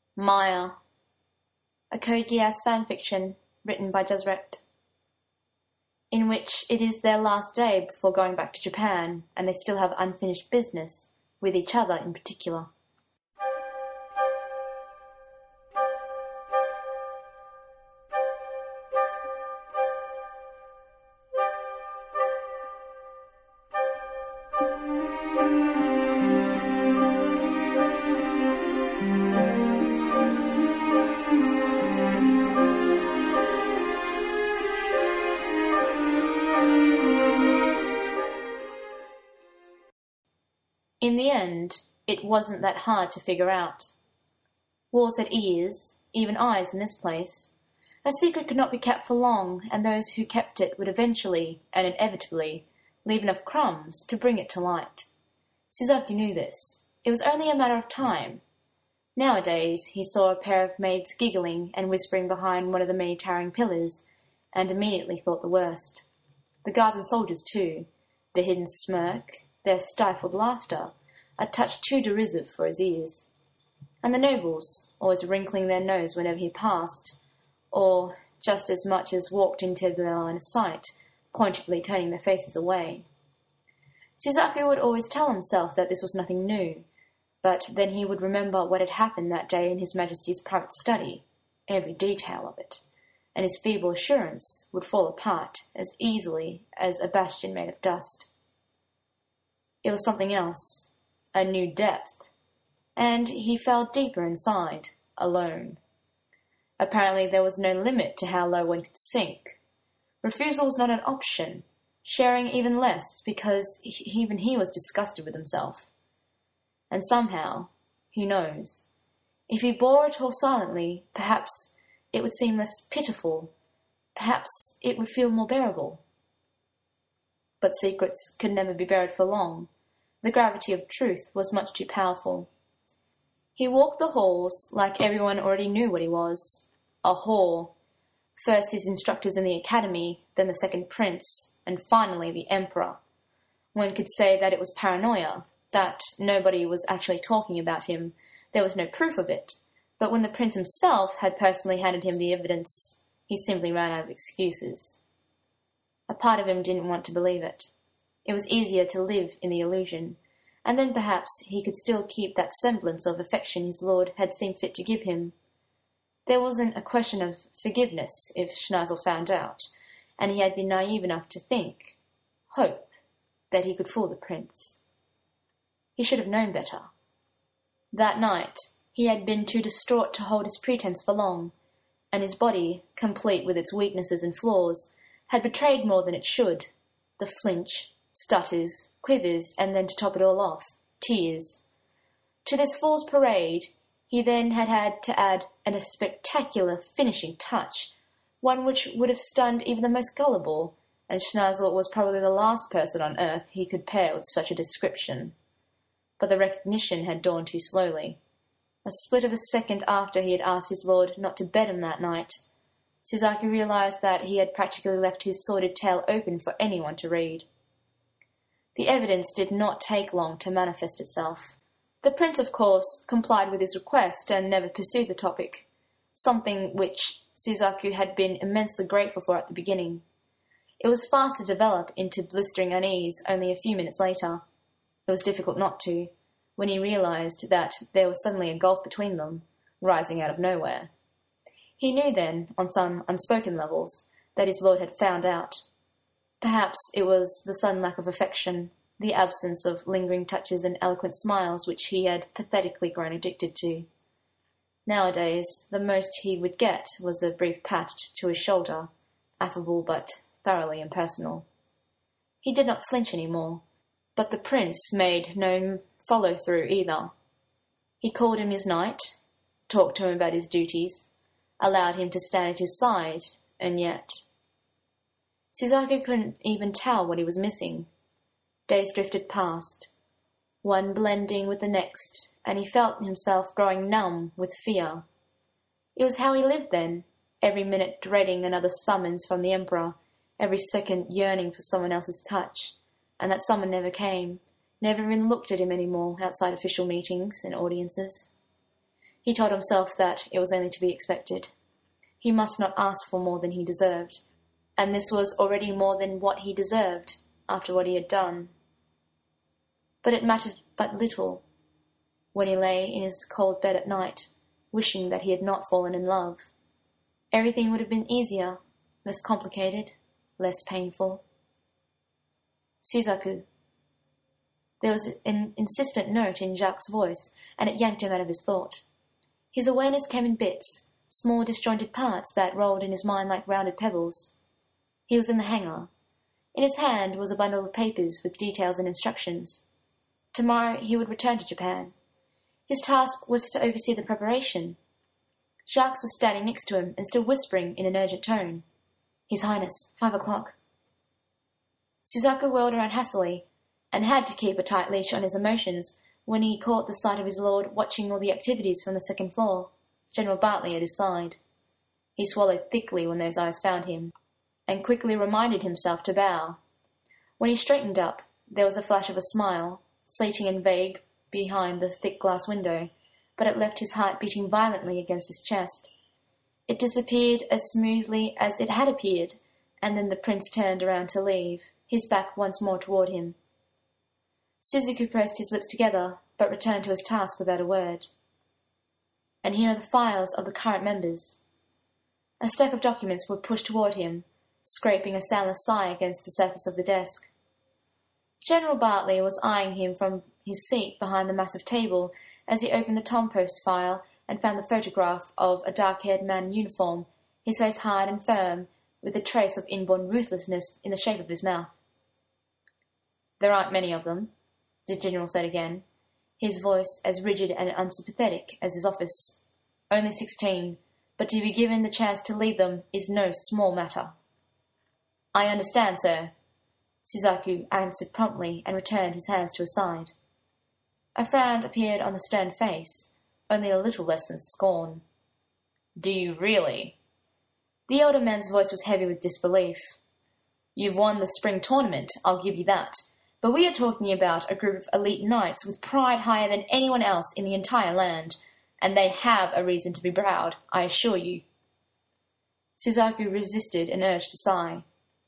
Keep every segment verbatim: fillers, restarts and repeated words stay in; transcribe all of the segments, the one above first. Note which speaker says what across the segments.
Speaker 1: Maya, a Code Geass fanfiction written by Jazrect, in which it is their last day before going back to Japan, and they still have unfinished business, with each other in particular. In the end, it wasn't that hard to figure out. Walls had ears, even eyes in this place. A secret could not be kept for long, and those who kept it would eventually, and inevitably, leave enough crumbs to bring it to light. Shizuku knew this. It was only a matter of time. Nowadays, he saw a pair of maids giggling and whispering behind one of the many towering pillars, and immediately thought the worst. The guards and soldiers, too. Their hidden smirk, their stifled laughter, a touch too derisive for his ears. And the nobles, always wrinkling their nose whenever he passed, or, just as much as walked into their line of sight, pointedly turning their faces away. Shizuku would always tell himself that this was nothing new, but then he would remember what had happened that day in His Majesty's private study, every detail of it, and his feeble assurance would fall apart as easily as a bastion made of dust. It was something else, a new depth, and he fell deeper inside, alone. Apparently there was no limit to how low one could sink. Refusal was not an option, sharing even less, because he, even he was disgusted with himself. And somehow, who knows, if he bore it all silently, perhaps it would seem less pitiful, perhaps it would feel more bearable. But secrets could never be buried for long. The gravity of truth was much too powerful. He walked the halls like everyone already knew what he was. A whore. First his instructors in the academy, then the second prince, and finally the emperor. One could say that it was paranoia, that nobody was actually talking about him. There was no proof of it. But when the prince himself had personally handed him the evidence, he simply ran out of excuses. A part of him didn't want to believe it. It was easier to live in the illusion, and then perhaps he could still keep that semblance of affection his lord had seen fit to give him. There wasn't a question of forgiveness if Schnazel found out, and he had been naive enough to think, hope, that he could fool the prince. He should have known better. That night, he had been too distraught to hold his pretense for long, and his body, complete with its weaknesses and flaws, had betrayed more than it should. The flinch, stutters, quivers, and then to top it all off, tears. To this fool's parade, he then had had to add an, a spectacular finishing touch, one which would have stunned even the most gullible, and Schnazel was probably the last person on earth he could pair with such a description. But the recognition had dawned too slowly. A split of a second after he had asked his lord not to bed him that night, Shizuku realized that he had practically left his sordid tale open for anyone to read. The evidence did not take long to manifest itself. The prince, of course, complied with his request and never pursued the topic, something which Shizuku had been immensely grateful for at the beginning. It was fast to develop into blistering unease only a few minutes later. It was difficult not to, when he realized that there was suddenly a gulf between them, rising out of nowhere. He knew then, on some unspoken levels, that his lord had found out. Perhaps it was the sudden lack of affection, the absence of lingering touches and eloquent smiles which he had pathetically grown addicted to. Nowadays, the most he would get was a brief pat to his shoulder, affable but thoroughly impersonal. He did not flinch any more, but the prince made no follow-through either. He called him his knight, talked to him about his duties, allowed him to stand at his side, and yet... Shizuku couldn't even tell what he was missing. Days drifted past, one blending with the next, and he felt himself growing numb with fear. It was how he lived then, every minute dreading another summons from the Emperor, every second yearning for someone else's touch, and that someone never came, never even looked at him any more outside official meetings and audiences. He told himself that it was only to be expected. He must not ask for more than he deserved, and this was already more than what he deserved after what he had done. But it mattered but little when he lay in his cold bed at night, wishing that he had not fallen in love. Everything would have been easier, less complicated, less painful. Suzaku. There was an insistent note in Jacques' voice, and it yanked him out of his thought. His awareness came in bits, small disjointed parts that rolled in his mind like rounded pebbles. He was in the hangar. In his hand was a bundle of papers with details and instructions. Tomorrow he would return to Japan. His task was to oversee the preparation. Jacques was standing next to him and still whispering in an urgent tone. His Highness, five o'clock. Suzaku whirled around hastily, and had to keep a tight leash on his emotions when he caught the sight of his lord watching all the activities from the second floor, General Bartley at his side. He swallowed thickly when those eyes found him, and quickly reminded himself to bow. When he straightened up, there was a flash of a smile, fleeting and vague behind the thick glass window, but it left his heart beating violently against his chest. It disappeared as smoothly as it had appeared, and then the prince turned around to leave, his back once more toward him. Suzaku pressed his lips together, but returned to his task without a word. And here are the files of the current members. A stack of documents were pushed toward him, scraping a soundless sigh against the surface of the desk. General Bartley was eyeing him from his seat behind the massive table as he opened the Tom Post file and found the photograph of a dark-haired man in uniform, his face hard and firm, with a trace of inborn ruthlessness in the shape of his mouth. There aren't many of them, the General said again, his voice as rigid and unsympathetic as his office. Only sixteen, but to be given the chance to lead them is no small matter. I understand, sir, Suzaku answered promptly and returned his hands to his side. A frown appeared on the stern face, only a little less than scorn. Do you really? The older man's voice was heavy with disbelief. You've won the spring tournament, I'll give you that, but we are talking about a group of elite knights with pride higher than anyone else in the entire land, and they have a reason to be proud, I assure you. Suzaku resisted an urge to sigh.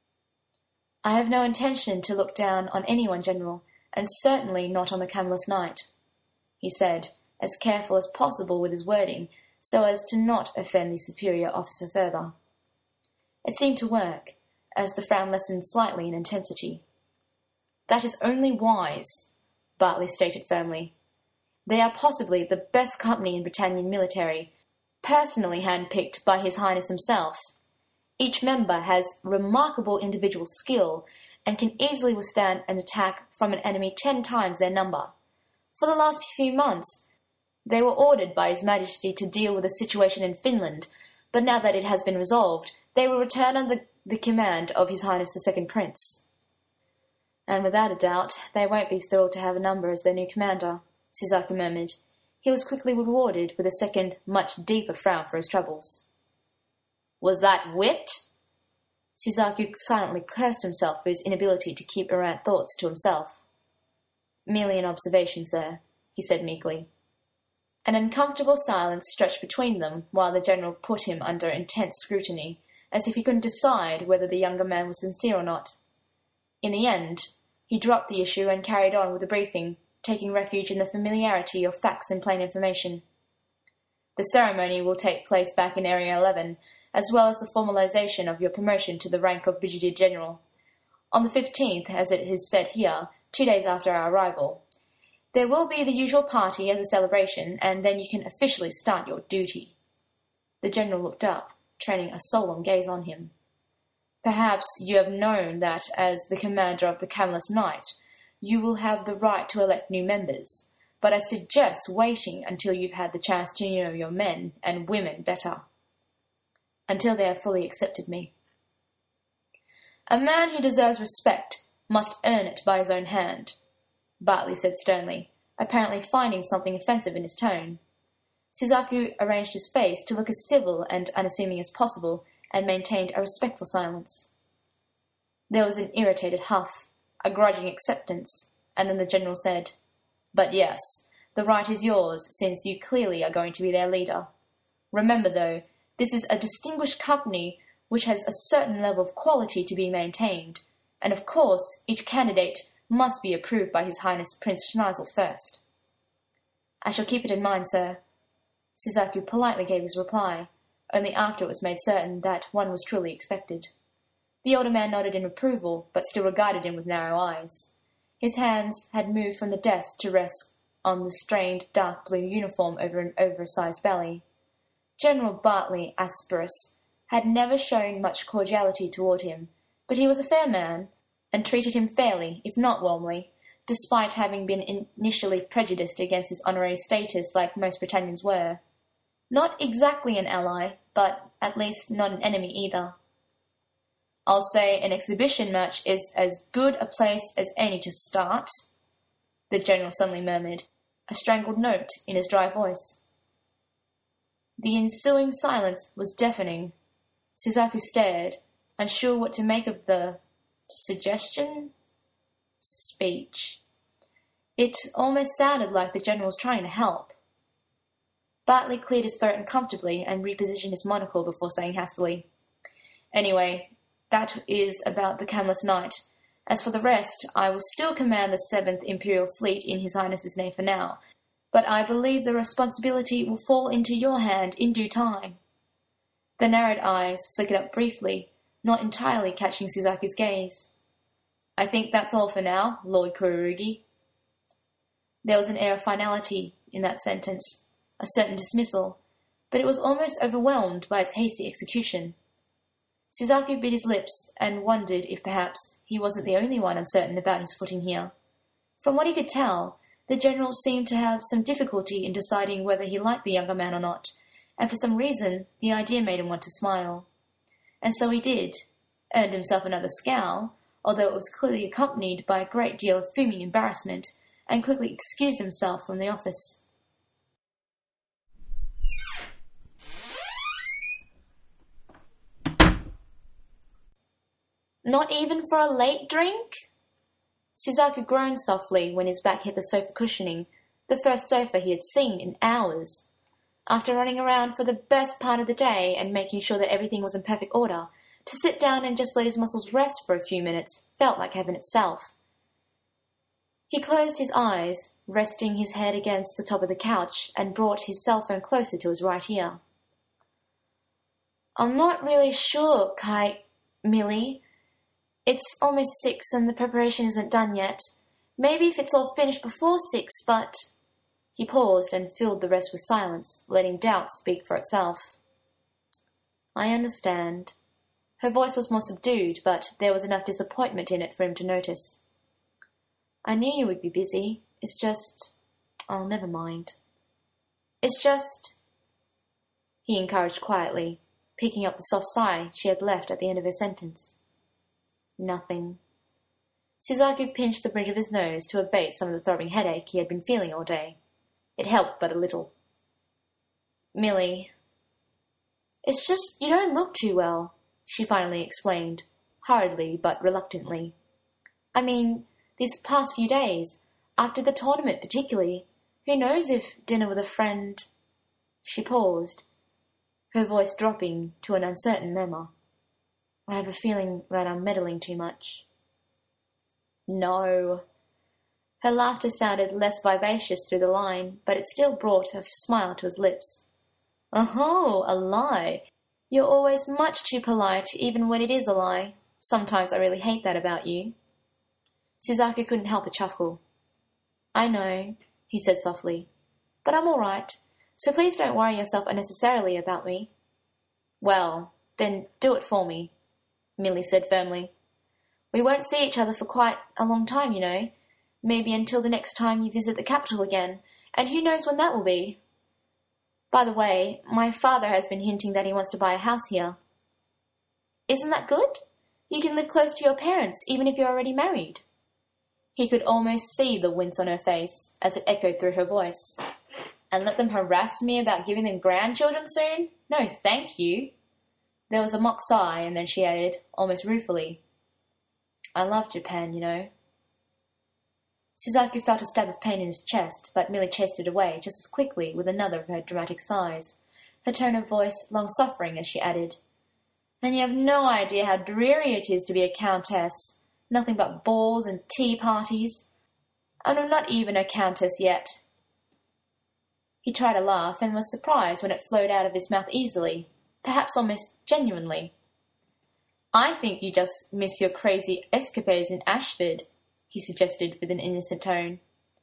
Speaker 1: I have no intention to look down on anyone, General, and certainly not on the Camelus Knight, he said, as careful as possible with his wording, so as to not offend the superior officer further. It seemed to work, as the frown lessened slightly in intensity. That is only wise, Bartley stated firmly. They are possibly the best company in Britannian military, personally handpicked by His Highness himself. Each member has remarkable individual skill and can easily withstand an attack from an enemy ten times their number. For the last few months, they were ordered by His Majesty to deal with the situation in Finland, but now that it has been resolved, they will return under the command of His Highness the Second Prince. And without a doubt, they won't be thrilled to have a number as their new commander, Suzaku murmured. He was quickly rewarded with a second, much deeper frown for his troubles. Was that wit? Suzaku silently cursed himself for his inability to keep errant thoughts to himself. Merely an observation, sir, he said meekly. An uncomfortable silence stretched between them while the General put him under intense scrutiny, as if he couldn't decide whether the younger man was sincere or not. In the end, he dropped the issue and carried on with the briefing, taking refuge in the familiarity of facts and plain information. The ceremony will take place back in Area eleven, as well as the formalization of your promotion to the rank of Brigadier General. On the fifteenth, as it is said here, two days after our arrival. There will be the usual party as a celebration, and then you can officially start your duty. The General looked up, turning a solemn gaze on him. Perhaps you have known that, as the commander of the Camelus Knight, you will have the right to elect new members, but I suggest waiting until you've had the chance to know your men and women better. Until they have fully accepted me. A man who deserves respect must earn it by his own hand, Bartley said sternly, apparently finding something offensive in his tone. Suzaku arranged his face to look as civil and unassuming as possible and maintained a respectful silence. There was an irritated huff, a grudging acceptance, and then the General said, But yes, The right is yours, since you clearly are going to be their leader. Remember, though, this is a distinguished company which has a certain level of quality to be maintained, and of course each candidate must be approved by His Highness Prince Schneizel first. I shall keep it in mind, sir. Suzaku politely gave his reply, only after it was made certain that one was truly expected. The older man nodded in approval, but still regarded him with narrow eyes. His hands had moved from the desk to rest on the strained dark blue uniform over an oversized belly. General Bartley Asperus had never shown much cordiality toward him, but he was a fair man, and treated him fairly, if not warmly, despite having been initially prejudiced against his honorary status like most Britannians were. Not exactly an ally, but at least not an enemy either. I'll say an exhibition match is as good a place as any to start, the General suddenly murmured, a strangled note in his dry voice. The ensuing silence was deafening. Suzaku stared, unsure what to make of the suggestion? Speech. It almost sounded like the General was trying to help. Bartley cleared his throat uncomfortably and repositioned his monocle before saying hastily, Anyway, that is about the Camless Knight. As for the rest, I will still command the seventh Imperial Fleet in His Highness's name for now, but I believe the responsibility will fall into your hand in due time. The narrowed eyes flickered up briefly, not entirely catching Suzaku's gaze. I think that's all for now, Lord Kururugi. There was an air of finality in that sentence, a certain dismissal, but it was almost overwhelmed by its hasty execution. Suzaku bit his lips and wondered if perhaps he wasn't the only one uncertain about his footing here. From what he could tell, the General seemed to have some difficulty in deciding whether he liked the younger man or not, and for some reason the idea made him want to smile. And so he did, earned himself another scowl, although it was clearly accompanied by a great deal of fuming embarrassment, and quickly excused himself from the office. Not even for a late drink? Suzaku groaned softly when his back hit the sofa cushioning, the first sofa he had seen in hours. After running around for the best part of the day and making sure that everything was in perfect order, to sit down and just let his muscles rest for a few minutes felt like heaven itself. He closed his eyes, resting his head against the top of the couch, and brought his cell phone closer to his right ear. I'm not really sure, Kai... Millie. It's almost six and the preparation isn't done yet. Maybe if it's all finished before six, but... He paused and filled the rest with silence, letting doubt speak for itself. I understand. Her voice was more subdued, but there was enough disappointment in it for him to notice. I knew you would be busy. It's just... Oh, never mind. It's just... He encouraged quietly, picking up the soft sigh she had left at the end of her sentence. Nothing. Suzaku pinched the bridge of his nose to abate some of the throbbing headache he had been feeling all day. It helped but a little. Millie. It's just you don't look too well, she finally explained, hurriedly but reluctantly. I mean, these past few days, after the tournament particularly, who knows if dinner with a friend... She paused, her voice dropping to an uncertain murmur. I have a feeling that I'm meddling too much. No. Her laughter sounded less vivacious through the line, but it still brought a smile to his lips. Oh, a lie. You're always much too polite, even when it is a lie. Sometimes I really hate that about you. Suzaku couldn't help a chuckle. I know, he said softly, but I'm all right, so please don't worry yourself unnecessarily about me. Well, then do it for me, Millie said firmly. We won't see each other for quite a long time, you know. Maybe until the next time you visit the capital again, and who knows when that will be. By the way, my father has been hinting that he wants to buy a house here. Isn't that good? You can live close to your parents, even if you're already married. He could almost see the wince on her face as it echoed through her voice. And let them harass me about giving them grandchildren soon? No, thank you. There was a mock sigh, and then she added, almost ruefully, I love Japan, you know. Suzaku felt a stab of pain in his chest, but Millie chased it away just as quickly with another of her dramatic sighs, her tone of voice long-suffering as she added, "And you have no idea how dreary it is to be a countess. Nothing but balls and tea parties. And I'm not even a countess yet." He tried to laugh and was surprised when it flowed out of his mouth easily, perhaps almost genuinely. "I think you just miss your crazy escapades in Ashford," he suggested with an innocent tone.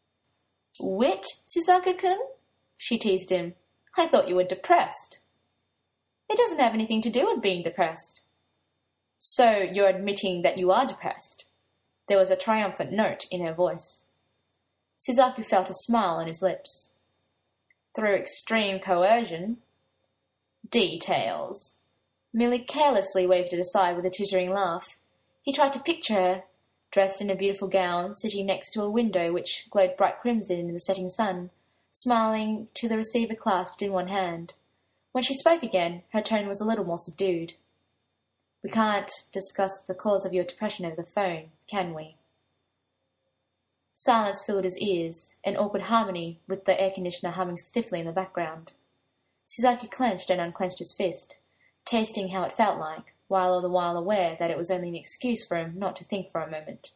Speaker 1: "Wit, Suzaku-kun?" she teased him. "I thought you were depressed." "It doesn't have anything to do with being depressed." "So you're admitting that you are depressed?" There was a triumphant note in her voice. Suzaku felt a smile on his lips. "Through extreme coercion." "Details." Millie carelessly waved it aside with a tittering laugh. He tried to picture her, dressed in a beautiful gown, sitting next to a window which glowed bright crimson in the setting sun, smiling to the receiver clasped in one hand. When she spoke again, her tone was a little more subdued. "We can't discuss the cause of your depression over the phone, can we?" Silence filled his ears, in awkward harmony with the air conditioner humming stiffly in the background. Suzaku clenched and unclenched his fist, tasting how it felt like, while all the while aware that it was only an excuse for him not to think for a moment.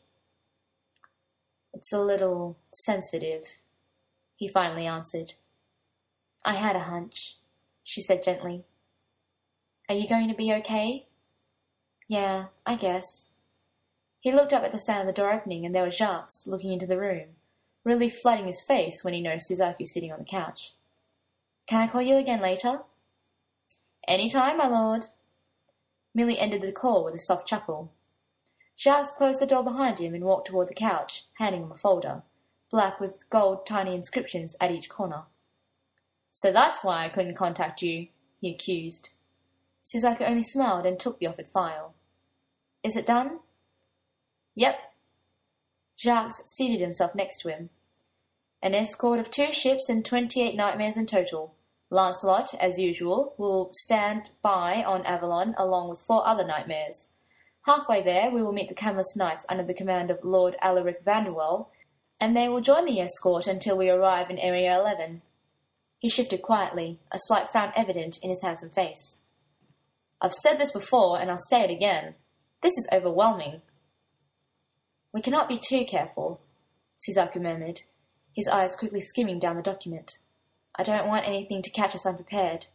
Speaker 1: "It's a little sensitive," he finally answered. "I had a hunch," she said gently. "Are you going to be okay?" "Yeah, I guess." He looked up at the sound of the door opening, and there was Jacques looking into the room, really flooding his face when he noticed Suzaku sitting on the couch. "Can I call you again later?" "Any time, my lord." Millie ended the call with a soft chuckle. Jacques closed the door behind him and walked toward the couch, handing him a folder, black with gold tiny inscriptions at each corner. "So that's why I couldn't contact you," he accused. Suzaku only smiled and took the offered file. "Is it done?" "Yep." Jacques seated himself next to him. "An escort of two ships and twenty-eight nightmares in total. Lancelot, as usual, will stand by on Avalon along with four other nightmares. Halfway there we will meet the Camelus Knights under the command of Lord Alaric Vanderwell, and they will join the escort until we arrive in Area eleven. He shifted quietly, a slight frown evident in his handsome face. "I've said this before, and I'll say it again. This is overwhelming." "We cannot be too careful," Suzaku murmured, his eyes quickly skimming down the document. "I don't want anything to catch us unprepared."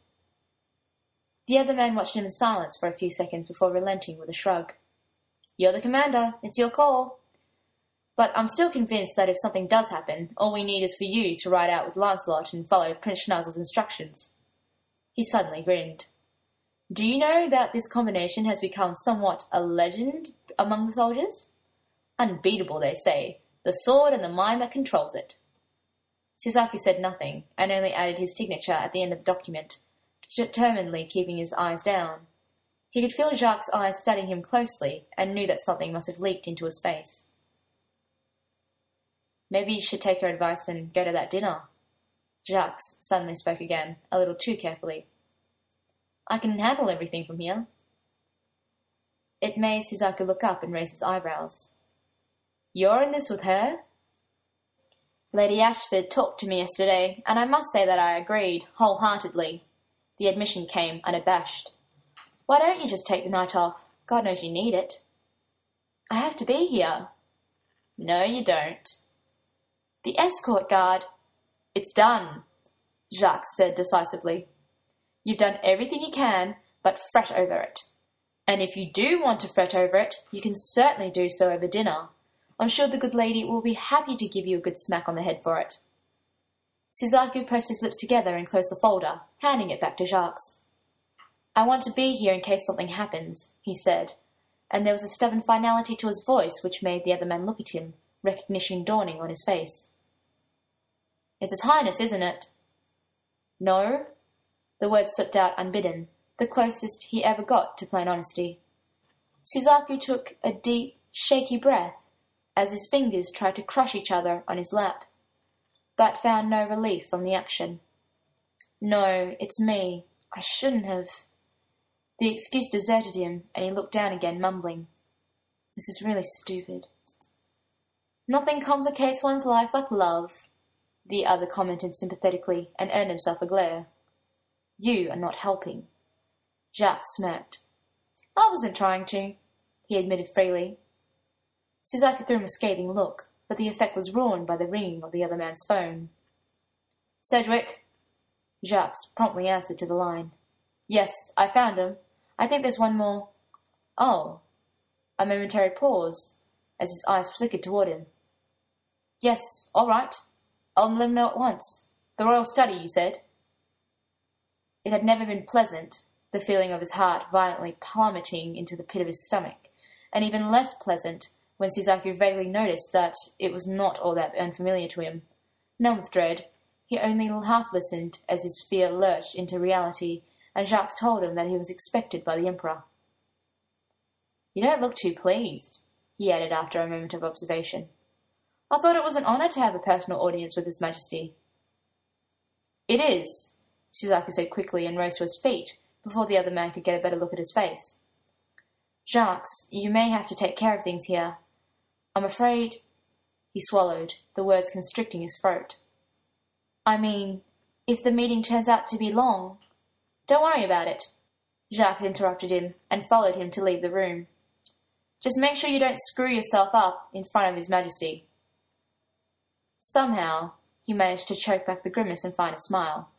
Speaker 1: The other man watched him in silence for a few seconds before relenting with a shrug. "You're the commander. It's your call. But I'm still convinced that if something does happen, all we need is for you to ride out with Lancelot and follow Prince Schnauzer's instructions." He suddenly grinned. "Do you know that this combination has become somewhat a legend among the soldiers? Unbeatable, they say. The sword and the mind that controls it." Suzaku said nothing, and only added his signature at the end of the document, determinedly keeping his eyes down. He could feel Jacques' eyes studying him closely, and knew that something must have leaked into his face. "Maybe you should take her advice and go to that dinner." Jacques suddenly spoke again, a little too carefully. "I can handle everything from here." It made Suzaku look up and raise his eyebrows. "You're in this with her?" "Lady Ashford talked to me yesterday, and I must say that I agreed, wholeheartedly." The admission came unabashed. "Why don't you just take the night off? God knows you need it." "I have to be here." "No, you don't." "The escort guard—" "It's done," Jacques said decisively. "You've done everything you can, but fret over it. And if you do want to fret over it, you can certainly do so over dinner. I'm sure the good lady will be happy to give you a good smack on the head for it." Suzaku pressed his lips together and closed the folder, handing it back to Jacques. "I want to be here in case something happens," he said, and there was a stubborn finality to his voice which made the other man look at him, recognition dawning on his face. "It's His Highness, isn't it?" "No." The word slipped out unbidden, the closest he ever got to plain honesty. Suzaku took a deep, shaky breath as his fingers tried to crush each other on his lap, but found no relief from the action. "No, it's me. I shouldn't have—" The excuse deserted him, and he looked down again, mumbling, "This is really stupid." Nothing complicates one's life like love, the other commented sympathetically, and earned himself a glare. You are not helping. Jacques smirked. I wasn't trying to, he admitted freely. Suzaku threw him a scathing look, but the effect was ruined by the ringing of the other man's phone. Sedgwick. Jacques promptly answered to the line. Yes, I found him. I think there's one more. Oh. A momentary pause, as his eyes flickered toward him. Yes, all right. I'll let him know at once. The royal study, you said? It had never been pleasant, the feeling of his heart violently plummeting into the pit of his stomach, and even less pleasant when Suzaku vaguely noticed that it was not all that unfamiliar to him. Numb with dread, he only half listened as his fear lurched into reality, and Jacques told him that he was expected by the Emperor. You don't look too pleased, he added after a moment of observation. I thought it was an honour to have a personal audience with His Majesty. It is, Suzaku said quickly and rose to his feet before the other man could get a better look at his face. Jacques, you may have to take care of things here. I'm afraid... He swallowed, the words constricting his throat. I mean, if the meeting turns out to be long... Don't worry about it. Jacques interrupted him and followed him to leave the room. Just make sure you don't screw yourself up in front of His Majesty. Somehow, he managed to choke back the grimace and find a smile.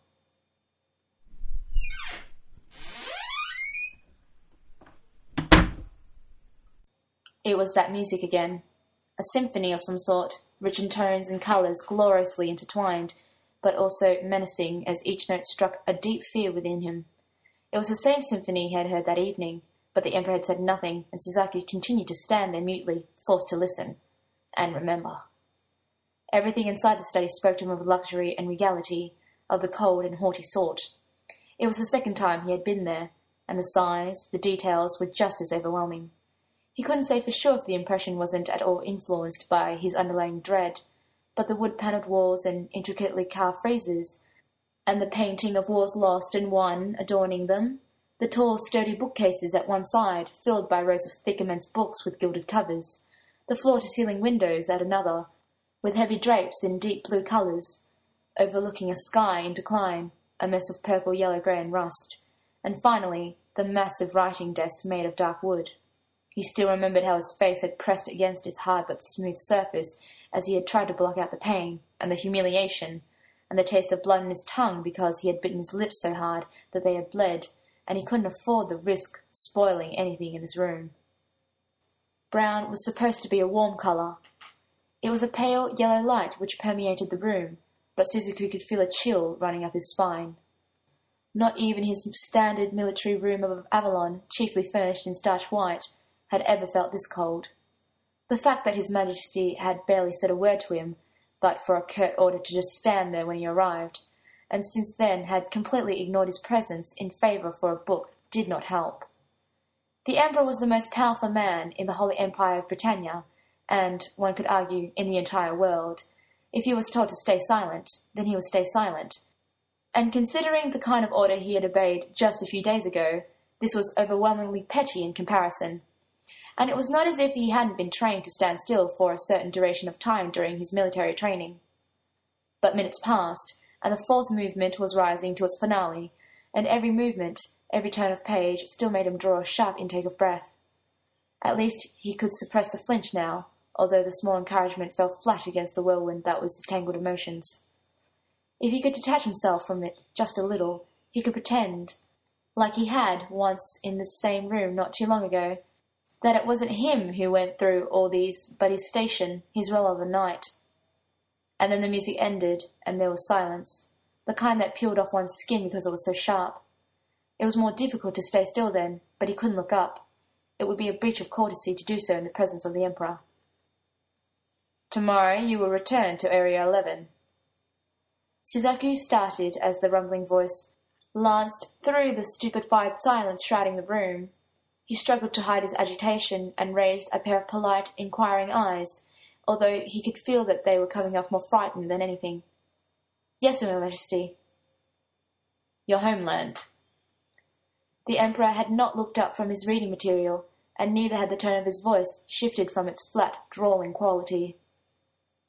Speaker 1: It was that music again. A symphony of some sort, rich in tones and colours, gloriously intertwined, but also menacing as each note struck a deep fear within him. It was the same symphony he had heard that evening, but the Emperor had said nothing, and Suzaku continued to stand there mutely, forced to listen and remember. Everything inside the study spoke to him of luxury and regality, of the cold and haughty sort. It was the second time he had been there, and the size, the details were just as overwhelming. He couldn't say for sure if the impression wasn't at all influenced by his underlying dread, but the wood-panelled walls and intricately carved friezes, and the painting of wars lost and won adorning them, the tall, sturdy bookcases at one side, filled by rows of thick immense books with gilded covers, the floor-to-ceiling windows at another, with heavy drapes in deep blue colours, overlooking a sky in decline, a mess of purple, yellow, grey and rust, and finally the massive writing desk made of dark wood. He still remembered how his face had pressed against its hard but smooth surface as he had tried to block out the pain, and the humiliation, and the taste of blood in his tongue because he had bitten his lips so hard that they had bled, and he couldn't afford the risk spoiling anything in this room. Brown was supposed to be a warm colour. It was a pale yellow light which permeated the room, but Suzaku could feel a chill running up his spine. Not even his standard military room of Avalon, chiefly furnished in starch white, had ever felt this cold. The fact that His Majesty had barely said a word to him, but for a curt order to just stand there when he arrived, and since then had completely ignored his presence in favour for a book, did not help. The Emperor was the most powerful man in the Holy Empire of Britannia, and, one could argue, in the entire world. If he was told to stay silent, then he would stay silent. And considering the kind of order he had obeyed just a few days ago, this was overwhelmingly petty in comparison. And it was not as if he hadn't been trained to stand still for a certain duration of time during his military training. But minutes passed, and the fourth movement was rising to its finale, and every movement, every turn of page, still made him draw a sharp intake of breath. At least he could suppress the flinch now, although the small encouragement fell flat against the whirlwind that was his tangled emotions. If he could detach himself from it just a little, he could pretend, like he had once in this same room not too long ago, that it wasn't him who went through all these, but his station, his role of a knight. And then the music ended, and there was silence, the kind that peeled off one's skin because it was so sharp. It was more difficult to stay still then, but he couldn't look up. It would be a breach of courtesy to do so in the presence of the Emperor. Tomorrow you will return to Area eleven. Suzaku started as the rumbling voice lanced through the stupefied silence shrouding the room. He struggled to hide his agitation and raised a pair of polite, inquiring eyes, although he could feel that they were coming off more frightened than anything. Yes, Your Majesty. Your homeland. The Emperor had not looked up from his reading material, and neither had the tone of his voice shifted from its flat, drawling quality.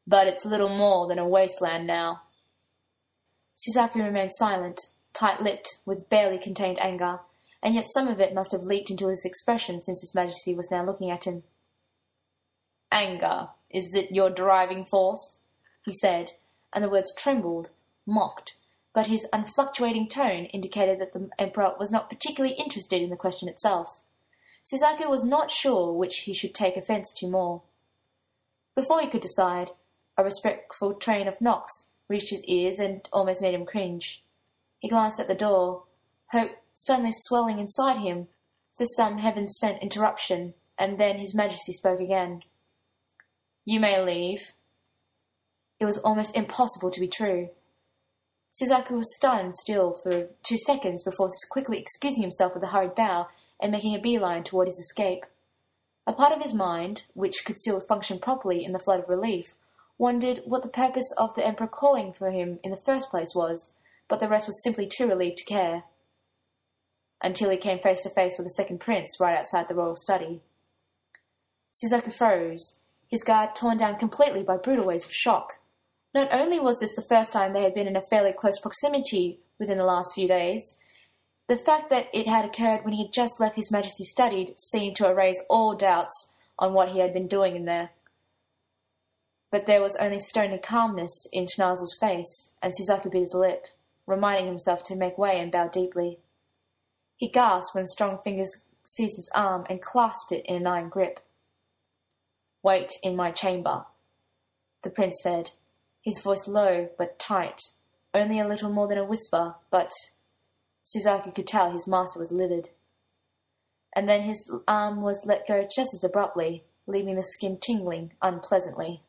Speaker 1: But it's little more than a wasteland now. Suzaku remained silent, tight-lipped, with barely contained anger, and yet some of it must have leaked into his expression since His Majesty was now looking at him. "Anger, is it your driving force?" he said, and the words trembled, mocked, but his unfluctuating tone indicated that the Emperor was not particularly interested in the question itself. Suzaku was not sure which he should take offence to more. Before he could decide, a respectful train of knocks reached his ears and almost made him cringe. He glanced at the door, hope suddenly swelling inside him for some heaven-sent interruption, and then His Majesty spoke again. "You may leave." It was almost impossible to be true. Suzaku was stunned still for two seconds before quickly excusing himself with a hurried bow and making a beeline toward his escape. A part of his mind, which could still function properly in the flood of relief, wondered what the purpose of the Emperor calling for him in the first place was, but the rest was simply too relieved to care. Until he came face to face with the second prince right outside the royal study. Suzaku froze, his guard torn down completely by brutal waves of shock. Not only was this the first time they had been in a fairly close proximity within the last few days, the fact that it had occurred when he had just left His Majesty's study seemed to erase all doubts on what he had been doing in there. But there was only stony calmness in Schnazel's face, and Suzaku bit his lip, reminding himself to make way and bow deeply. He gasped when strong fingers seized his arm and clasped it in an iron grip. "Wait in my chamber," the prince said, his voice low but tight, only a little more than a whisper, but Suzaku could tell his master was livid. And then his arm was let go just as abruptly, leaving the skin tingling unpleasantly.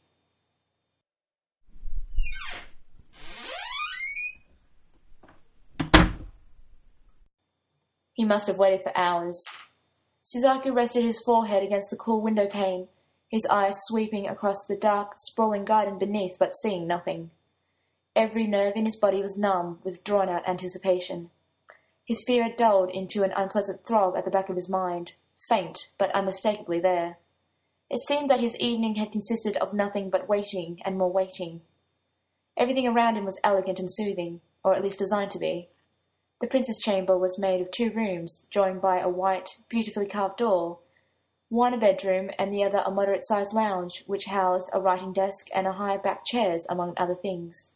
Speaker 1: He must have waited for hours. Suzaku rested his forehead against the cool window pane, his eyes sweeping across the dark, sprawling garden beneath, but seeing nothing. Every nerve in his body was numb with drawn-out anticipation. His fear had dulled into an unpleasant throb at the back of his mind, faint, but unmistakably there. It seemed that his evening had consisted of nothing but waiting and more waiting. Everything around him was elegant and soothing, or at least designed to be. The prince's chamber was made of two rooms, joined by a white, beautifully carved door, one a bedroom and the other a moderate-sized lounge, which housed a writing desk and a high-backed chairs, among other things.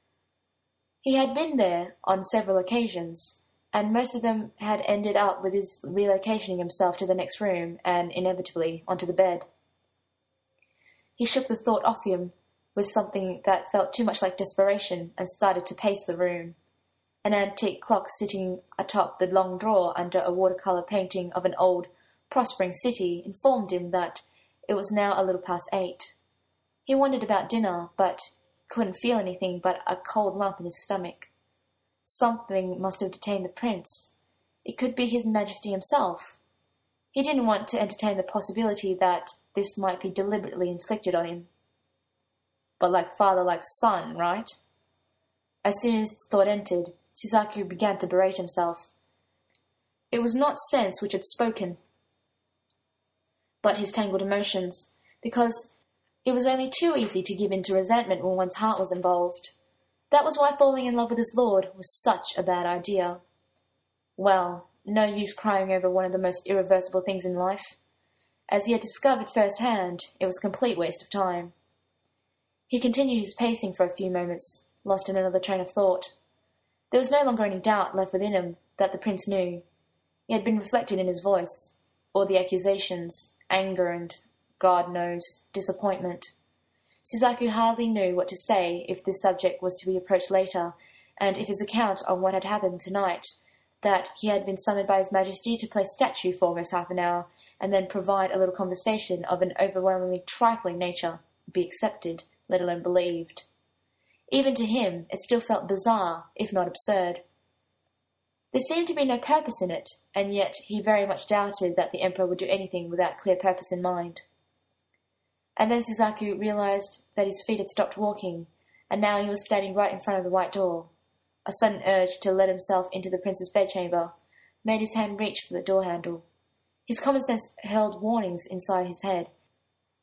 Speaker 1: He had been there on several occasions, and most of them had ended up with his relocating himself to the next room and, inevitably, onto the bed. He shook the thought off him with something that felt too much like desperation and started to pace the room. An antique clock sitting atop the long drawer under a watercolour painting of an old, prospering city informed him that it was now a little past eight. He wondered about dinner, but couldn't feel anything but a cold lump in his stomach. Something must have detained the prince. It could be His Majesty himself. He didn't want to entertain the possibility that this might be deliberately inflicted on him. But like father, like son, right? As soon as the thought entered, Suzaku began to berate himself. It was not sense which had spoken, but his tangled emotions, because it was only too easy to give in to resentment when one's heart was involved. That was why falling in love with his lord was such a bad idea. Well, no use crying over one of the most irreversible things in life. As he had discovered firsthand, it was a complete waste of time. He continued his pacing for a few moments, lost in another train of thought. There was no longer any doubt left within him that the prince knew. It had been reflected in his voice, all the accusations, anger and, God knows, disappointment. Suzaku hardly knew what to say if this subject was to be approached later, and if his account on what had happened tonight, that he had been summoned by His Majesty to play statue for almost half an hour, and then provide a little conversation of an overwhelmingly trifling nature, be accepted, let alone believed. Even to him, it still felt bizarre, if not absurd. There seemed to be no purpose in it, and yet he very much doubted that the Emperor would do anything without clear purpose in mind. And then Suzaku realized that his feet had stopped walking, and now he was standing right in front of the white door. A sudden urge to let himself into the prince's bedchamber made his hand reach for the door handle. His common sense held warnings inside his head,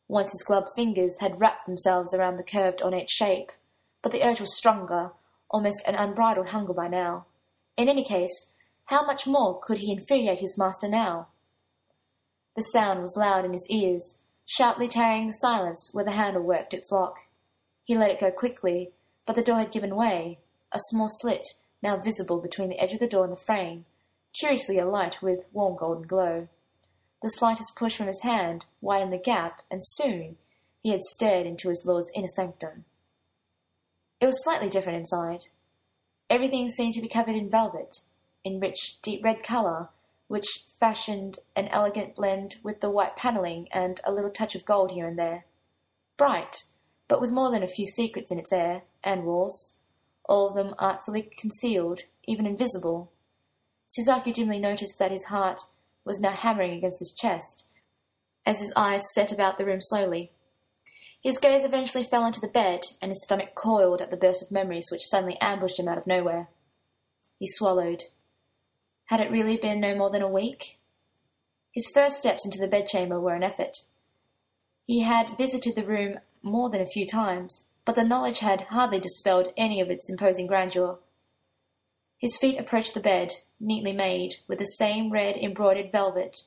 Speaker 1: Once his gloved fingers had wrapped themselves around the curved ornate shape, but the urge was stronger, almost an unbridled hunger by now. In any case, how much more could he infuriate his master now? The sound was loud in his ears, sharply tearing the silence where the handle worked its lock. He let it go quickly, but the door had given way, a small slit now visible between the edge of the door and the frame, curiously alight with warm golden glow. The slightest push from his hand widened the gap, and soon he had stared into his lord's inner sanctum. It was slightly different inside. Everything seemed to be covered in velvet, in rich, deep red colour, which fashioned an elegant blend with the white panelling and a little touch of gold here and there. Bright, but with more than a few secrets in its air and walls, all of them artfully concealed, even invisible. Shizaku dimly noticed that his heart was now hammering against his chest, as his eyes set about the room slowly. His gaze eventually fell into the bed, and his stomach coiled at the burst of memories which suddenly ambushed him out of nowhere. He swallowed. Had it really been no more than a week? His first steps into the bedchamber were an effort. He had visited the room more than a few times, but the knowledge had hardly dispelled any of its imposing grandeur. His feet approached the bed, neatly made, with the same red embroidered velvet,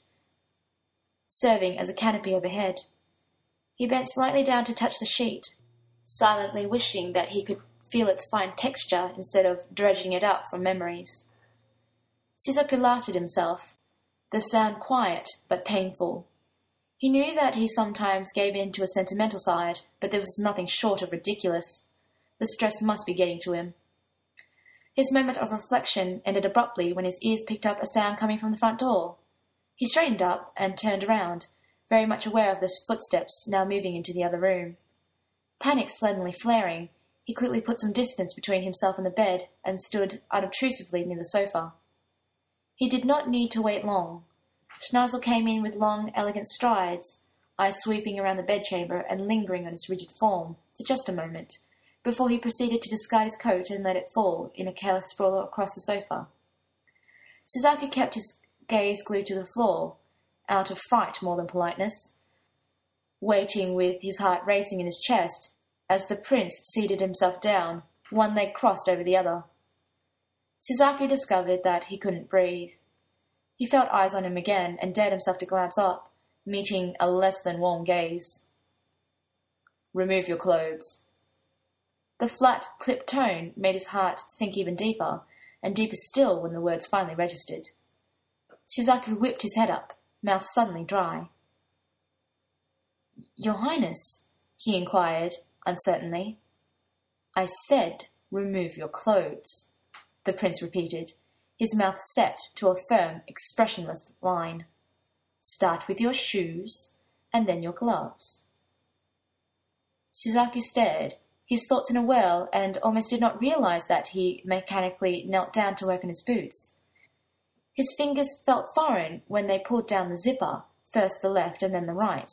Speaker 1: serving as a canopy overhead. He bent slightly down to touch the sheet, silently wishing that he could feel its fine texture instead of dredging it up from memories. Shizaku laughed at himself, the sound quiet but painful. He knew that he sometimes gave in to a sentimental side, but this was nothing short of ridiculous. The stress must be getting to him. His moment of reflection ended abruptly when his ears picked up a sound coming from the front door. He straightened up and turned around, very much aware of the footsteps now moving into the other room. Panic suddenly flaring, he quickly put some distance between himself and the bed and stood unobtrusively near the sofa. He did not need to wait long. Schneisel came in with long, elegant strides, eyes sweeping around the bedchamber and lingering on his rigid form for just a moment, before he proceeded to discard his coat and let it fall in a careless sprawl across the sofa. Shizaku kept his gaze glued to the floor, out of fright more than politeness, waiting with his heart racing in his chest as the prince seated himself down, one leg crossed over the other. Shizaku discovered that he couldn't breathe. He felt eyes on him again and dared himself to glance up, meeting a less than warm gaze. "Remove your clothes." The flat, clipped tone made his heart sink even deeper, and deeper still when the words finally registered. Shizaku whipped his head up, mouth suddenly dry. "Your Highness," he inquired, uncertainly. "I said, remove your clothes," the prince repeated, his mouth set to a firm, expressionless line. "Start with your shoes, and then your gloves." Shizaku stared, his thoughts in a whirl, and almost did not realize that he mechanically knelt down to work on his boots. His fingers felt foreign when they pulled down the zipper, first the left and then the right.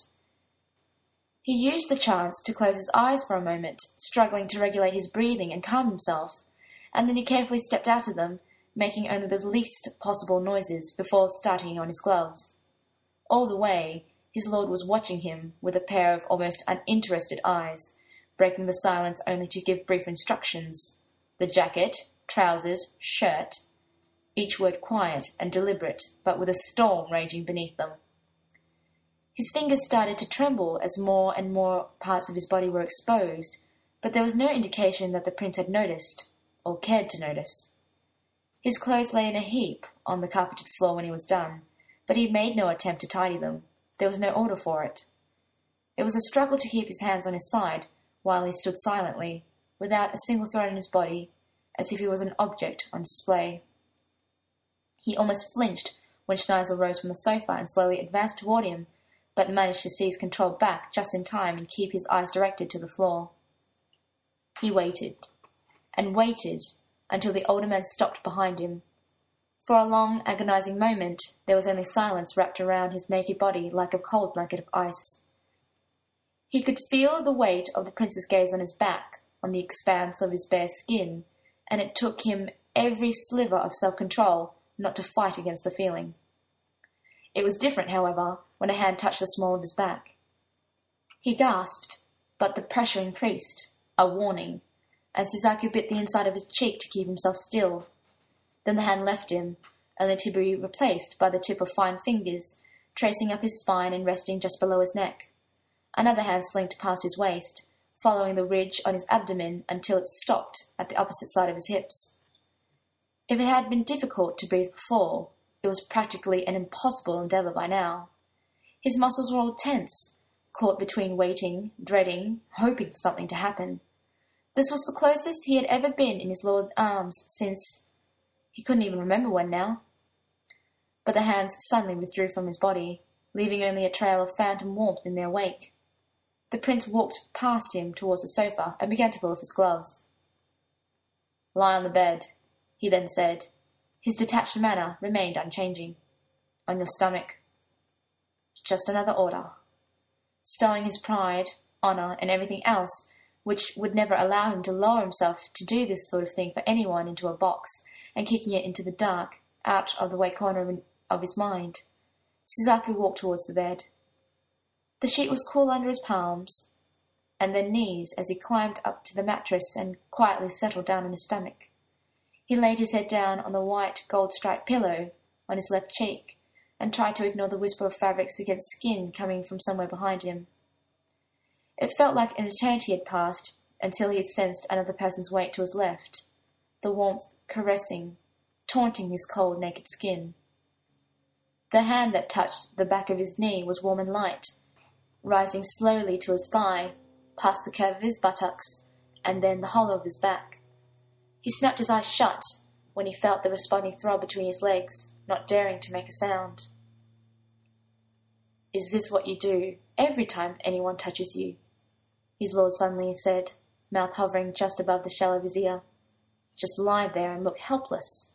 Speaker 1: He used the chance to close his eyes for a moment, struggling to regulate his breathing and calm himself, and then he carefully stepped out of them, making only the least possible noises before starting on his gloves. All the way, his lord was watching him with a pair of almost uninterested eyes, breaking the silence only to give brief instructions. The jacket, trousers, shirt, each word quiet and deliberate, but with a storm raging beneath them. His fingers started to tremble as more and more parts of his body were exposed, but there was no indication that the prince had noticed, or cared to notice. His clothes lay in a heap on the carpeted floor when he was done, but he made no attempt to tidy them. There was no order for it. It was a struggle to keep his hands on his side while he stood silently, without a single thread in his body, as if he was an object on display. He almost flinched when Schneisel rose from the sofa and slowly advanced toward him, but managed to seize control back just in time and keep his eyes directed to the floor. He waited, and waited, until the older man stopped behind him. For a long, agonizing moment, there was only silence wrapped around his naked body like a cold blanket of ice. He could feel the weight of the prince's gaze on his back, on the expanse of his bare skin, and it took him every sliver of self-control not to fight against the feeling. It was different, however, when a hand touched the small of his back. He gasped, but the pressure increased, a warning, and Suzaku bit the inside of his cheek to keep himself still. Then the hand left him, only to be replaced by the tip of fine fingers, tracing up his spine and resting just below his neck. Another hand slinked past his waist, following the ridge on his abdomen until it stopped at the opposite side of his hips. If it had been difficult to breathe before, it was practically an impossible endeavour by now. His muscles were all tense, caught between waiting, dreading, hoping for something to happen. This was the closest he had ever been in his lord's arms since... he couldn't even remember when now. But the hands suddenly withdrew from his body, leaving only a trail of phantom warmth in their wake. The prince walked past him towards the sofa and began to pull off his gloves. "Lie on the bed," he then said. His detached manner remained unchanging. "On your stomach." Just another order. Stowing his pride, honour, and everything else, which would never allow him to lower himself to do this sort of thing for anyone, into a box, and kicking it into the dark, out of the way corner of his mind, Suzaku walked towards the bed. The sheet was cool under his palms and then knees as he climbed up to the mattress and quietly settled down on his stomach. He laid his head down on the white gold-striped pillow on his left cheek and tried to ignore the whisper of fabrics against skin coming from somewhere behind him. It felt like an eternity had passed until he had sensed another person's weight to his left, the warmth caressing, taunting his cold, naked skin. The hand that touched the back of his knee was warm and light, rising slowly to his thigh, past the curve of his buttocks, and then the hollow of his back. He snapped his eyes shut when he felt the responding throb between his legs, not daring to make a sound. "Is this what you do every time anyone touches you?" his lord suddenly said, mouth hovering just above the shell of his ear. "Just lie there and look helpless."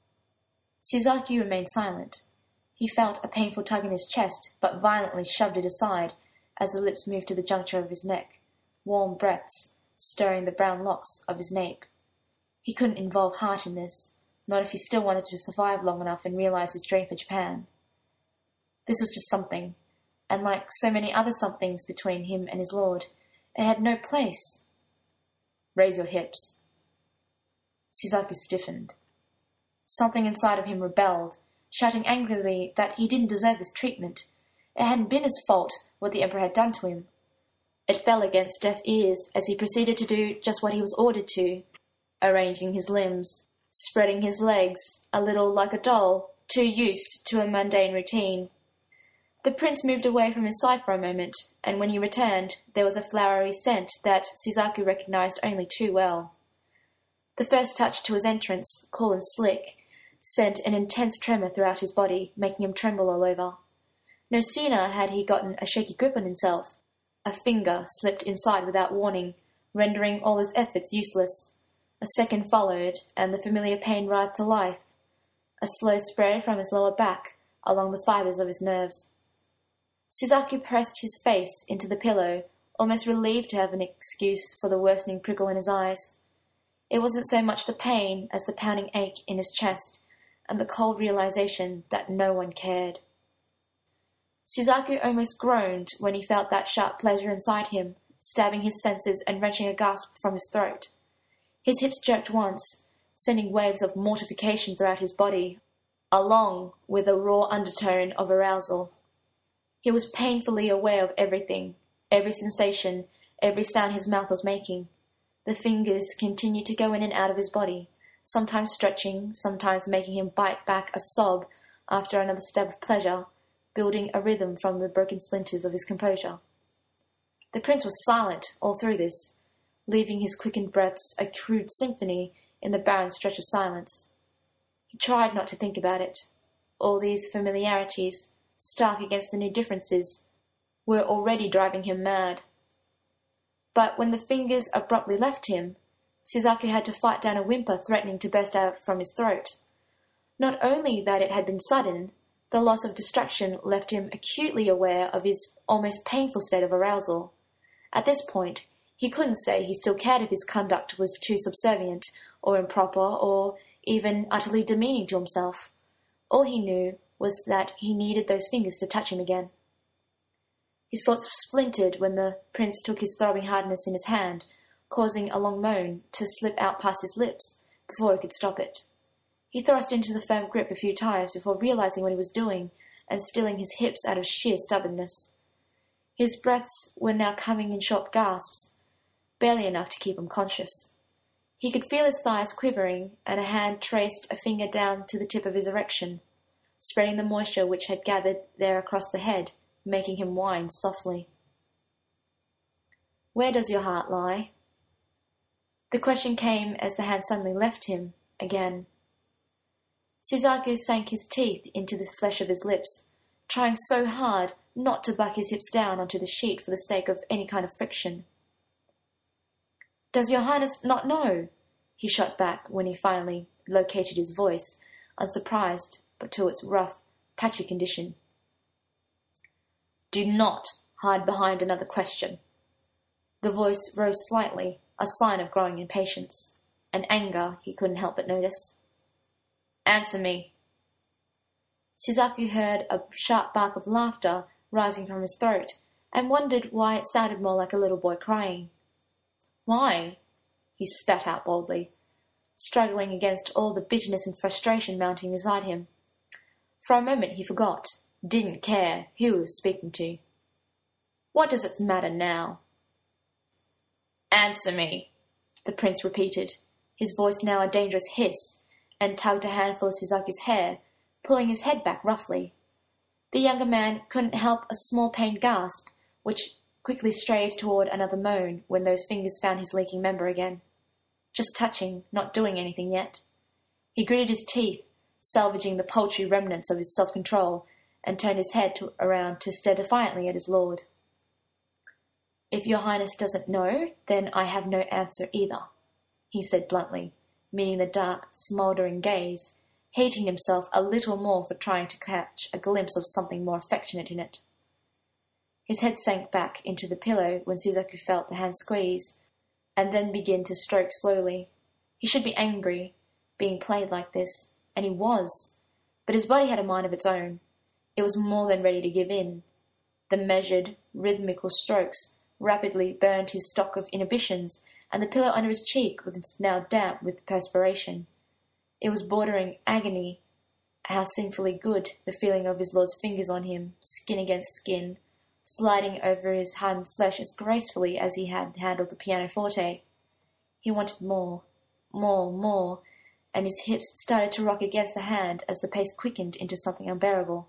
Speaker 1: Suzaku remained silent. He felt a painful tug in his chest, but violently shoved it aside as the lips moved to the juncture of his neck, warm breaths stirring the brown locks of his nape. He couldn't involve heart in this, not if he still wanted to survive long enough and realize his dream for Japan. This was just something, and like so many other somethings between him and his lord, it had no place. "Raise your hips." Suzaku stiffened. Something inside of him rebelled, shouting angrily that he didn't deserve this treatment. It hadn't been his fault what the Emperor had done to him. It fell against deaf ears as he proceeded to do just what he was ordered to, arranging his limbs, spreading his legs, a little like a doll, too used to a mundane routine. The prince moved away from his side for a moment, and when he returned, there was a flowery scent that Suzaku recognized only too well. The first touch to his entrance, cool and slick, sent an intense tremor throughout his body, making him tremble all over. No sooner had he gotten a shaky grip on himself, a finger slipped inside without warning, rendering all his efforts useless. A second followed, and the familiar pain writhed to life, a slow spread from his lower back along the fibres of his nerves. Suzaku pressed his face into the pillow, almost relieved to have an excuse for the worsening prickle in his eyes. It wasn't so much the pain as the pounding ache in his chest, and the cold realization that no one cared. Suzaku almost groaned when he felt that sharp pleasure inside him, stabbing his senses and wrenching a gasp from his throat. His hips jerked once, sending waves of mortification throughout his body, along with a raw undertone of arousal. He was painfully aware of everything, every sensation, every sound his mouth was making. The fingers continued to go in and out of his body, sometimes stretching, sometimes making him bite back a sob after another stab of pleasure, building a rhythm from the broken splinters of his composure. The prince was silent all through this, leaving his quickened breaths a crude symphony in the barren stretch of silence. He tried not to think about it. All these familiarities, stark against the new differences, were already driving him mad. But when the fingers abruptly left him, Suzaku had to fight down a whimper threatening to burst out from his throat. Not only that it had been sudden, the loss of distraction left him acutely aware of his almost painful state of arousal. At this point, he couldn't say he still cared if his conduct was too subservient, or improper, or even utterly demeaning to himself. All he knew was that he needed those fingers to touch him again. His thoughts splintered when the prince took his throbbing hardness in his hand, causing a long moan to slip out past his lips before he could stop it. He thrust into the firm grip a few times before realizing what he was doing and stilling his hips out of sheer stubbornness. His breaths were now coming in short gasps, barely enough to keep him conscious. He could feel his thighs quivering, and a hand traced a finger down to the tip of his erection, spreading the moisture which had gathered there across the head, making him whine softly. "Where does your heart lie?" The question came as the hand suddenly left him again. Suzaku sank his teeth into the flesh of his lips, trying so hard not to buck his hips down onto the sheet for the sake of any kind of friction. "Does your highness not know?" he shot back when he finally located his voice, unsurprised but to its rough, patchy condition. "Do not hide behind another question." The voice rose slightly, a sign of growing impatience, and anger he couldn't help but notice. "Answer me." Suzaku heard a sharp bark of laughter rising from his throat, and wondered why it sounded more like a little boy crying. "Why?" he spat out boldly, struggling against all the bitterness and frustration mounting inside him. For a moment he forgot, didn't care who he was speaking to. "What does it matter now?" "Answer me," the prince repeated, his voice now a dangerous hiss, and tugged a handful of Suzaku's hair, pulling his head back roughly. The younger man couldn't help a small pained gasp, which quickly strayed toward another moan when those fingers found his leaking member again. Just touching, not doing anything yet. He gritted his teeth, salvaging the paltry remnants of his self-control, and turned his head to, around to stare defiantly at his lord. "If your highness doesn't know, then I have no answer either," he said bluntly, meeting the dark, smouldering gaze, hating himself a little more for trying to catch a glimpse of something more affectionate in it. His head sank back into the pillow when Suzaku felt the hand squeeze, and then begin to stroke slowly. He should be angry, being played like this, and he was, but his body had a mind of its own. It was more than ready to give in. The measured, rhythmical strokes rapidly burned his stock of inhibitions, and the pillow under his cheek was now damp with perspiration. It was bordering agony, how sinfully good the feeling of his lord's fingers on him, skin against skin, sliding over his hardened flesh as gracefully as he had handled the pianoforte. He wanted more, more, more, and his hips started to rock against the hand as the pace quickened into something unbearable.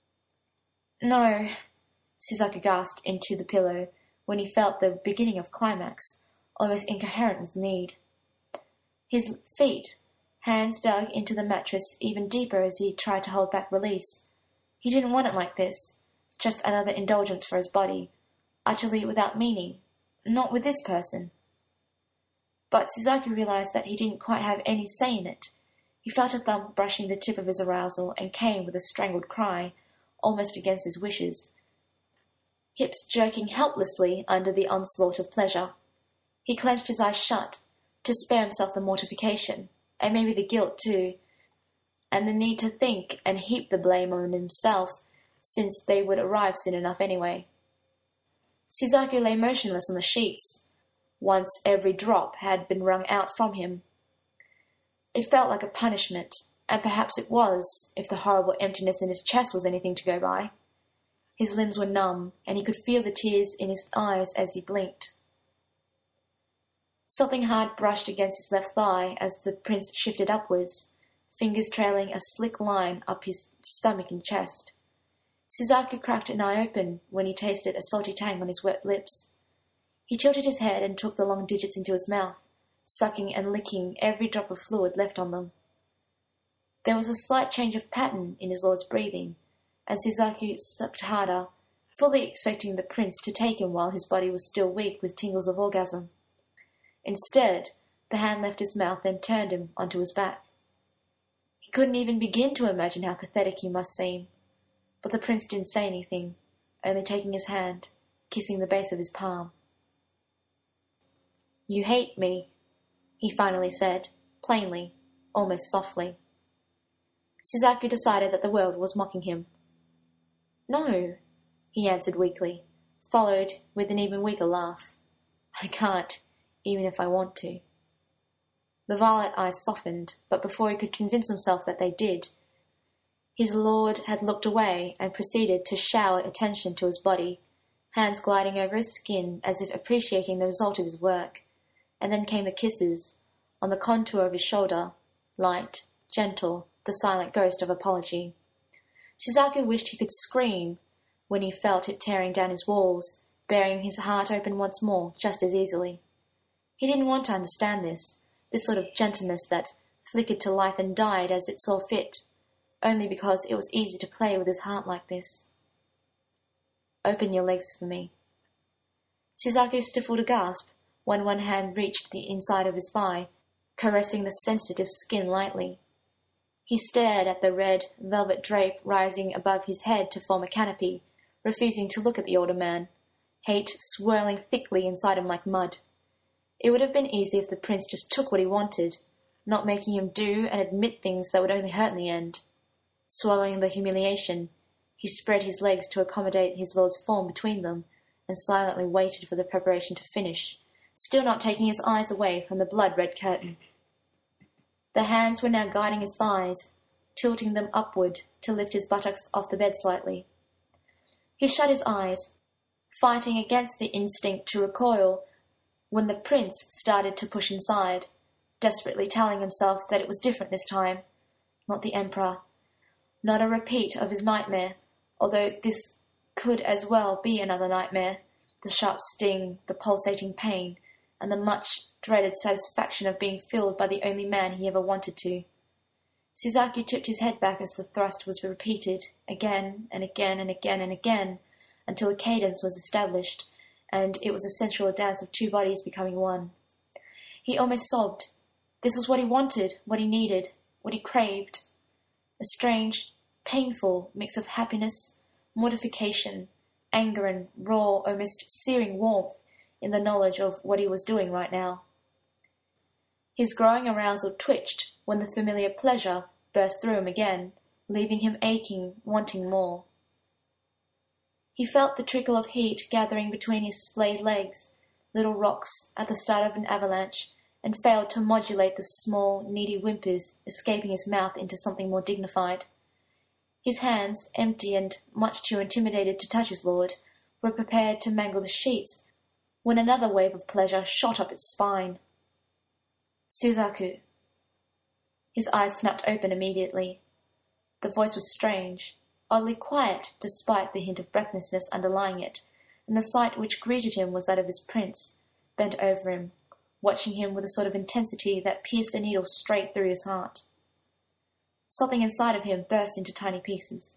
Speaker 1: "No," Suzaku gasped into the pillow when he felt the beginning of climax, almost incoherent with need. His feet, hands dug into the mattress even deeper as he tried to hold back release. He didn't want it like this, just another indulgence for his body, utterly without meaning, not with this person. But Suzaku realized that he didn't quite have any say in it. He felt a thumb brushing the tip of his arousal and came with a strangled cry, almost against his wishes, hips jerking helplessly under the onslaught of pleasure. He clenched his eyes shut, to spare himself the mortification, and maybe the guilt too, and the need to think and heap the blame on himself, since they would arrive soon enough anyway. Suzaku lay motionless on the sheets, once every drop had been wrung out from him. It felt like a punishment, and perhaps it was, if the horrible emptiness in his chest was anything to go by. His limbs were numb, and he could feel the tears in his eyes as he blinked. Something hard brushed against his left thigh as the prince shifted upwards, fingers trailing a slick line up his stomach and chest. Suzaku cracked an eye open when he tasted a salty tang on his wet lips. He tilted his head and took the long digits into his mouth, sucking and licking every drop of fluid left on them. There was a slight change of pattern in his lord's breathing, and Suzaku sucked harder, fully expecting the prince to take him while his body was still weak with tingles of orgasm. Instead, the hand left his mouth and turned him onto his back. He couldn't even begin to imagine how pathetic he must seem, but the prince didn't say anything, only taking his hand, kissing the base of his palm. "You hate me," he finally said, plainly, almost softly. Suzaku decided that the world was mocking him. "No," he answered weakly, followed with an even weaker laugh. I can't, even if I want to. The violet eyes softened, but before he could convince himself that they did, his lord had looked away and proceeded to shower attention to his body, hands gliding over his skin as if appreciating the result of his work. And then came the kisses, on the contour of his shoulder, light, gentle, the silent ghost of apology. Suzaku wished he could scream when he felt it tearing down his walls, bearing his heart open once more just as easily. He didn't want to understand this, this sort of gentleness that flickered to life and died as it saw fit, only because it was easy to play with his heart like this. Open your legs for me. Suzaku stifled a gasp when one hand reached the inside of his thigh, caressing the sensitive skin lightly. He stared at the red velvet drape rising above his head to form a canopy, refusing to look at the older man, hate swirling thickly inside him like mud. It would have been easy if the prince just took what he wanted, not making him do and admit things that would only hurt in the end. Swallowing the humiliation, he spread his legs to accommodate his lord's form between them, and silently waited for the preparation to finish, still not taking his eyes away from the blood-red curtain. The hands were now guiding his thighs, tilting them upward to lift his buttocks off the bed slightly. He shut his eyes, fighting against the instinct to recoil, when the prince started to push inside, desperately telling himself that it was different this time. Not the emperor. Not a repeat of his nightmare, although this could as well be another nightmare, the sharp sting, the pulsating pain, and the much-dreaded satisfaction of being filled by the only man he ever wanted to. Suzaku tipped his head back as the thrust was repeated, again and again and again and again, until a cadence was established, and it was a sensual dance of two bodies becoming one. He almost sobbed. This was what he wanted, what he needed, what he craved. A strange, painful mix of happiness, mortification, anger, and raw, almost searing warmth in the knowledge of what he was doing right now. His growing arousal twitched when the familiar pleasure burst through him again, leaving him aching, wanting more. He felt the trickle of heat gathering between his splayed legs, little rocks at the start of an avalanche, and failed to modulate the small, needy whimpers escaping his mouth into something more dignified. His hands, empty and much too intimidated to touch his lord, were prepared to mangle the sheets, when another wave of pleasure shot up its spine. Suzaku. His eyes snapped open immediately. The voice was strange, oddly quiet despite the hint of breathlessness underlying it, and the sight which greeted him was that of his prince, bent over him, watching him with a sort of intensity that pierced a needle straight through his heart. Something inside of him burst into tiny pieces.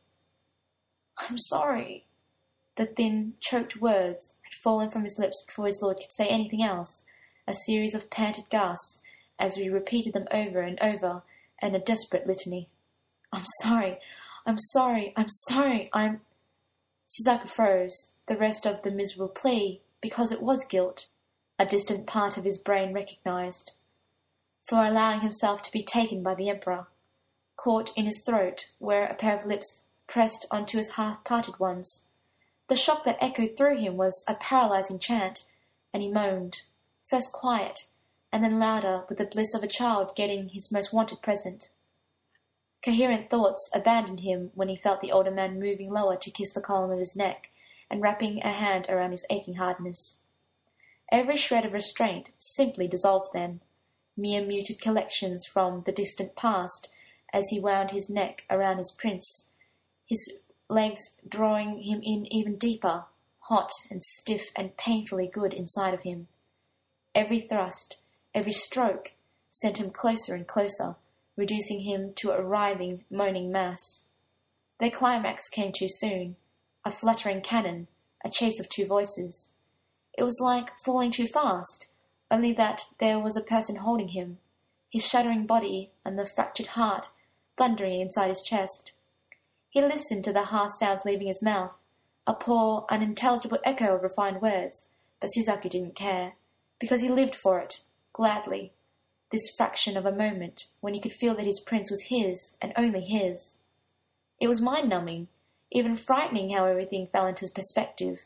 Speaker 1: "I'm sorry." The thin, choked words had fallen from his lips before his lord could say anything else, a series of panted gasps as he repeated them over and over, and a desperate litany. "I'm sorry, I'm sorry, I'm sorry, I'm—" Suzaku froze, the rest of the miserable plea, because it was guilt, a distant part of his brain recognized, for allowing himself to be taken by the emperor, caught in his throat where a pair of lips pressed onto his half-parted ones. The shock that echoed through him was a paralyzing chant, and he moaned, first quiet, and then louder with the bliss of a child getting his most wanted present. Coherent thoughts abandoned him when he felt the older man moving lower to kiss the column of his neck, and wrapping a hand around his aching hardness. Every shred of restraint simply dissolved then, mere muted collections from the distant past, as he wound his neck around his prince, his legs drawing him in even deeper, hot and stiff and painfully good inside of him. Every thrust, every stroke, sent him closer and closer, reducing him to a writhing, moaning mass. Their climax came too soon, a fluttering cannon, a chase of two voices. It was like falling too fast, only that there was a person holding him, his shuddering body and the fractured heart thundering inside his chest. He listened to the half-sounds leaving his mouth, a poor, unintelligible echo of refined words, but Suzaku didn't care, because he lived for it, gladly, this fraction of a moment when he could feel that his prince was his, and only his. It was mind-numbing, even frightening how everything fell into perspective,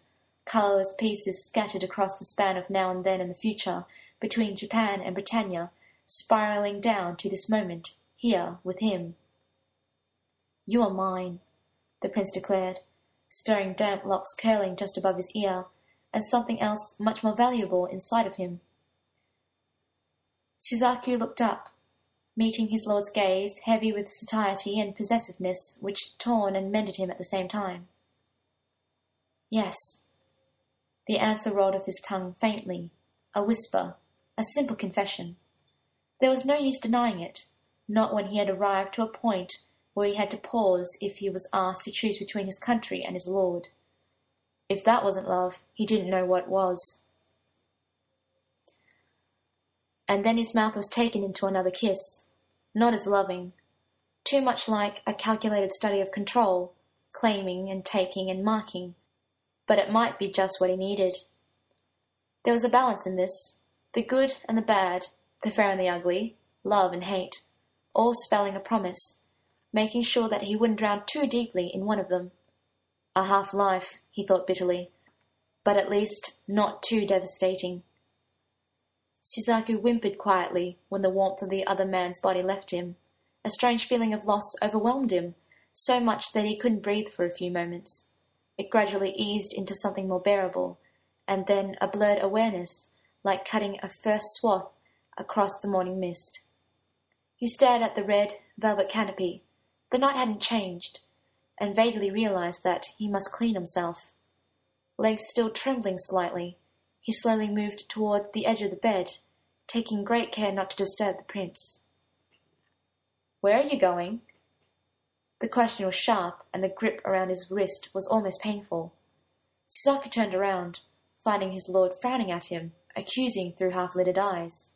Speaker 1: colourless pieces scattered across the span of now and then in the future, between Japan and Britannia, spiralling down to this moment, here, with him. "You are mine," the prince declared, stirring damp locks curling just above his ear, and something else much more valuable inside of him. Suzaku looked up, meeting his lord's gaze, heavy with satiety and possessiveness, which torn and mended him at the same time. "Yes." The answer rolled off his tongue faintly, a whisper, a simple confession. There was no use denying it, not when he had arrived to a point where he had to pause if he was asked to choose between his country and his lord. If that wasn't love, he didn't know what was. And then his mouth was taken into another kiss, not as loving, too much like a calculated study of control, claiming and taking and marking, but it might be just what he needed. There was a balance in this, the good and the bad, the fair and the ugly, love and hate, all spelling a promise, making sure that he wouldn't drown too deeply in one of them. A half-life, he thought bitterly, but at least not too devastating. Suzaku whimpered quietly when the warmth of the other man's body left him. A strange feeling of loss overwhelmed him, so much that he couldn't breathe for a few moments. It gradually eased into something more bearable, and then a blurred awareness, like cutting a first swath across the morning mist. He stared at the red, velvet canopy. The night hadn't changed, and vaguely realized that he must clean himself. Legs still trembling slightly, he slowly moved toward the edge of the bed, taking great care not to disturb the prince. "Where are you going?" The question was sharp, and the grip around his wrist was almost painful. Suzaku turned around, finding his lord frowning at him, accusing through half-lidded eyes.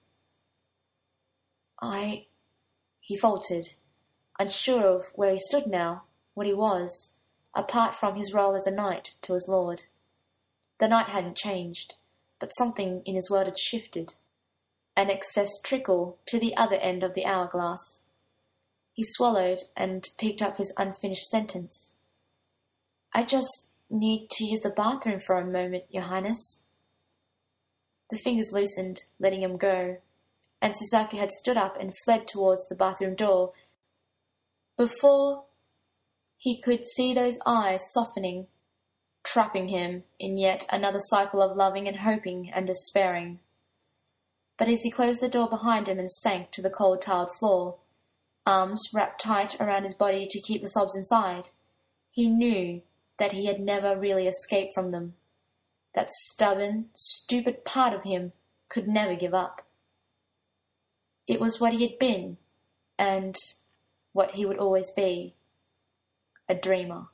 Speaker 1: I... he faltered, unsure of where he stood now, what he was, apart from his role as a knight to his lord. The night hadn't changed, but something in his world had shifted. An excess trickle to the other end of the hourglass. He swallowed and picked up his unfinished sentence. "I just need to use the bathroom for a moment, Your Highness." The fingers loosened, letting him go, and Suzaku had stood up and fled towards the bathroom door before he could see those eyes softening, trapping him in yet another cycle of loving and hoping and despairing. But as he closed the door behind him and sank to the cold tiled floor, arms wrapped tight around his body to keep the sobs inside, he knew that he had never really escaped from them. That stubborn, stupid part of him could never give up. It was what he had been, and what he would always be, a dreamer.